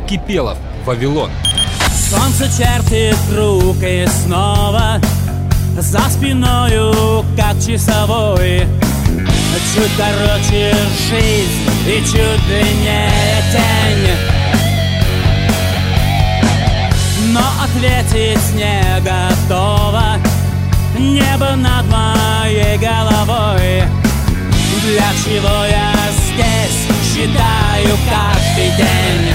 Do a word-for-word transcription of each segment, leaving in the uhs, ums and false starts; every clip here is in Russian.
Кипелов, «Вавилон». Солнце чертит круг и снова за спиною, как часовой. Чуть короче жизнь и чуть длиннее тень, но ответить не готово небо над моей головой. Для чего я здесь считаю каждый день?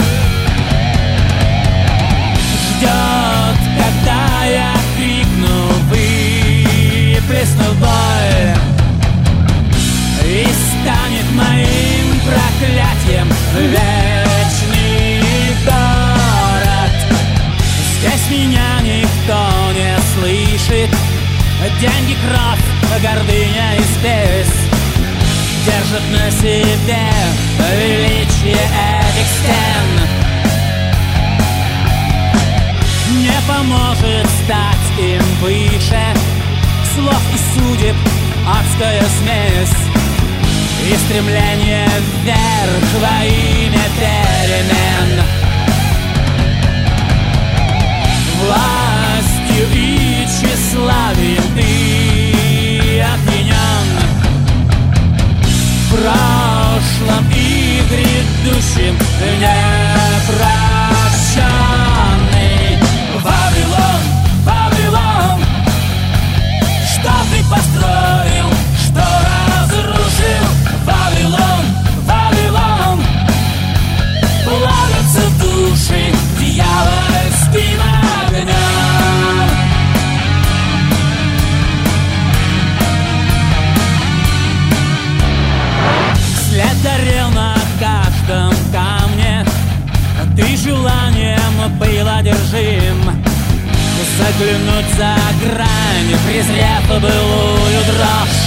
Ждет, когда я крикну, выплесну боль, и станет моим проклятием вечный город. Здесь меня никто не слышит. Деньги, кровь, гордыня и спесь держат на себе величие этих стен. Не поможет стать им выше слов и судеб адская смесь и стремление вверх во имя перемен. Властью и тщеславием ты опьянен, в прошлом и грядущем непрощенный. Вавилон, Вавилон, что ты построил, что разрушил? Вавилон, Вавилон, плавятся души дьявольским огнем. След горел на каждом камне, ты желанием был одержим заглянуть за грань, презрев былую дрожь.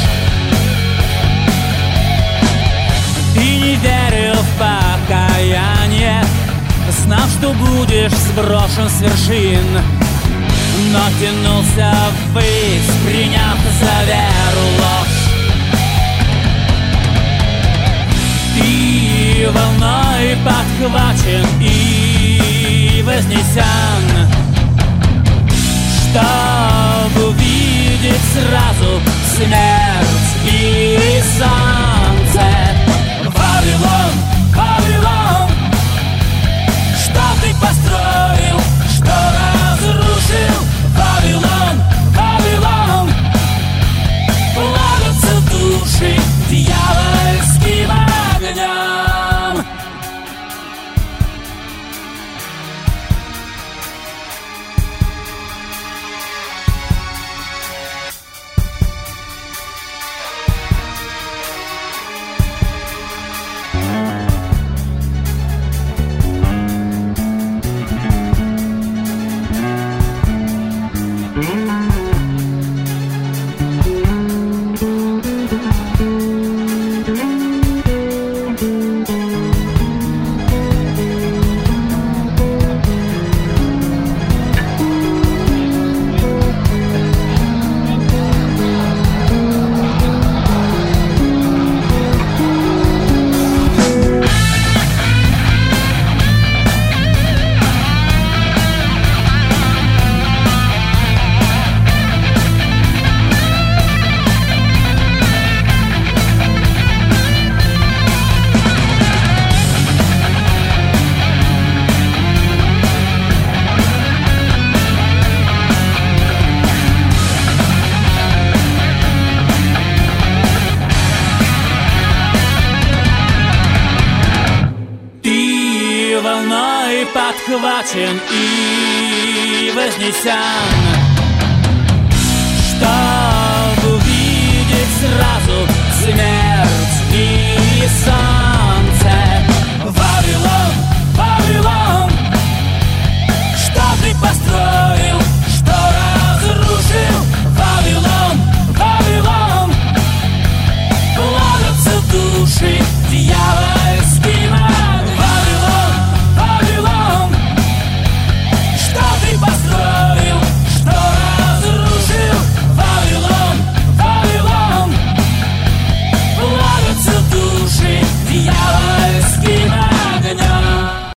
Ты не верил в покаяние, знав, что будешь сброшен с вершин, но тянулся ввысь, приняв за веру ложь. Ты волной подхвачен и вознесен, чтобы увидеть сразу смерть и солнце. Вавилон, Вавилон, что ты построил, что разрушил? Вавилон, Вавилон, плавятся души дьявольским огнем. Подхвачен и вознесен, чтобы увидеть сразу смерть и солнце.